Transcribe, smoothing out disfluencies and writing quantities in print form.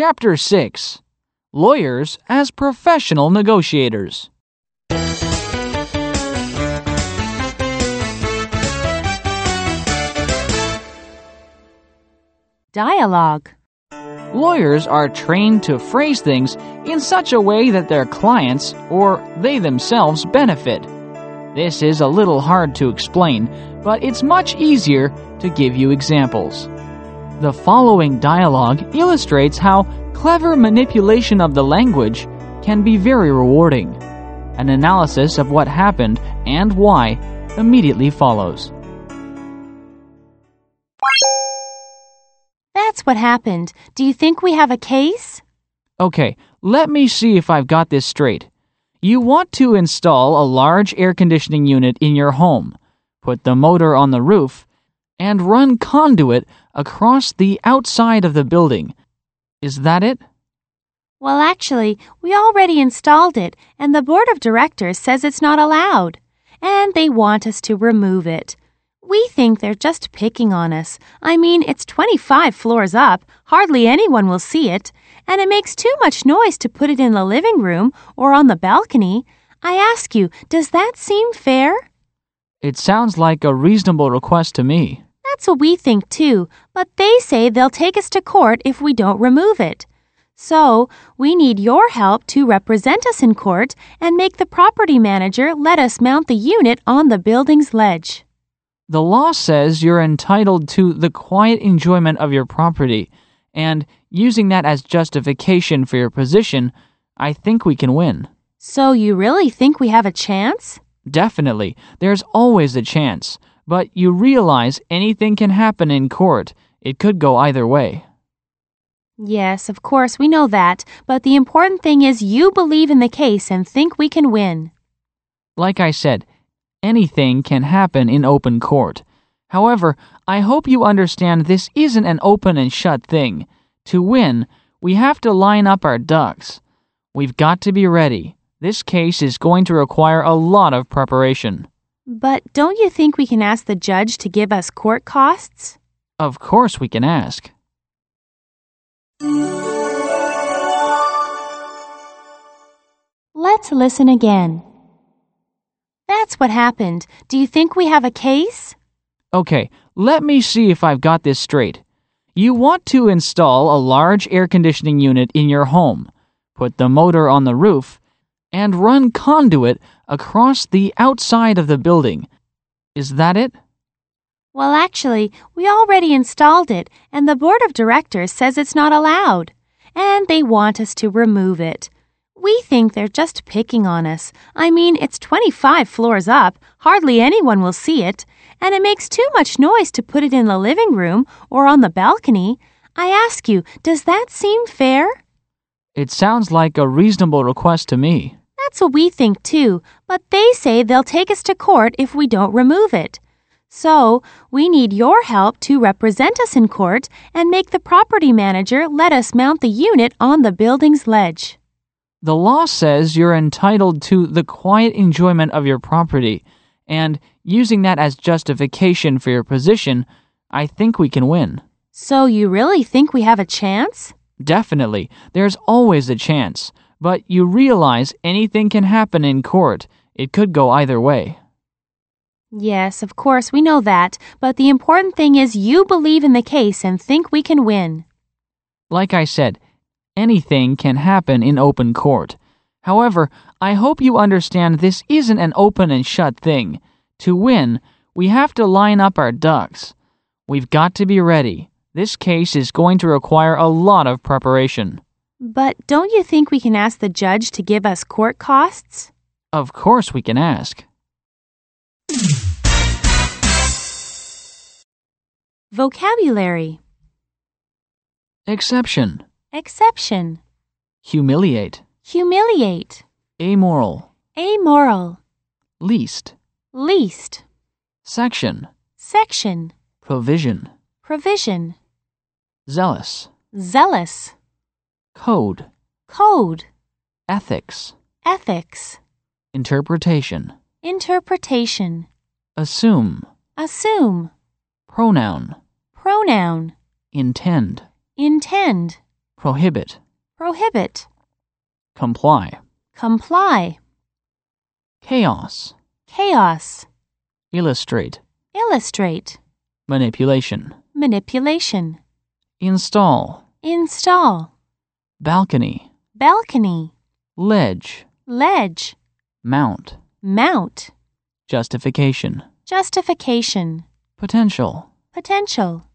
Chapter 6. Lawyers as Professional Negotiators. Dialogue. Lawyers are trained to phrase things in such a way that their clients or they themselves benefit. This is a little hard to explain, but it's much easier to give you examples. The following dialogue illustrates how clever manipulation of the language can be very rewarding. An analysis of what happened and why immediately follows. That's what happened. Do you think we have a case? Okay, let me see if I've got this straight. You want to install a large air conditioning unit in your home, put the motor on the roof, and run conduit across the outside of the building. Is that it? Well, actually, we already installed it, and the board of directors says it's not allowed, and they want us to remove it. We think they're just picking on us. I mean, it's 25 floors up, hardly anyone will see it, and it makes too much noise to put it in the living room or on the balcony. I ask you, does that seem fair? It sounds like a reasonable request to me. That's what we think too, but they say they'll take us to court if we don't remove it. So, we need your help to represent us in court and make the property manager let us mount the unit on the building's ledge. The law says you're entitled to the quiet enjoyment of your property, and using that as justification for your position, I think we can win. So you really think we have a chance? Definitely. There's always a chance. But you realize anything can happen in court. It could go either way. Yes, of course, we know that. But the important thing is you believe in the case and think we can win. Like I said, anything can happen in open court. However, I hope you understand this isn't an open and shut thing. To win, we have to line up our ducks. We've got to be ready. This case is going to require a lot of preparation. But don't you think we can ask the judge to give us court costs? Of course we can ask. Let's listen again. That's what happened. Do you think we have a case? Okay, let me see if I've got this straight. You want to install a large air conditioning unit in your home, put the motor on the roof, and run conduit across the outside of the building. Is that it? Well, actually, we already installed it, and the board of directors says it's not allowed, and they want us to remove it. We think they're just picking on us. I mean, it's 25 floors up, hardly anyone will see it, and it makes too much noise to put it in the living room or on the balcony. I ask you, does that seem fair? It sounds like a reasonable request to me. That's what we think too, but they say they'll take us to court if we don't remove it. So, we need your help to represent us in court and make the property manager let us mount the unit on the building's ledge. The law says you're entitled to the quiet enjoyment of your property, and using that as justification for your position, I think we can win. So you really think we have a chance? Definitely. There's always a chance. But you realize anything can happen in court. It could go either way. Yes, of course, we know that. But the important thing is you believe in the case and think we can win. Like I said, anything can happen in open court. However, I hope you understand this isn't an open and shut thing. To win, we have to line up our ducks. We've got to be ready. This case is going to require a lot of preparation. But don't you think we can ask the judge to give us court costs? Of course we can ask. Vocabulary. Exception. Exception. Humiliate. Humiliate. Amoral. Amoral. Least. Least. Section. Section. Provision. Provision. Zealous. Zealous. Code. Code. Ethics. Ethics. Interpretation. Interpretation. Assume. Assume. Pronoun. Pronoun. Intend. Intend. prohibit, prohibit, comply, comply, chaos, chaos, illustrate, illustrate, manipulation, manipulation, install, install, balcony, balcony, ledge, ledge, mount, mount, justification, justification, potential. potential.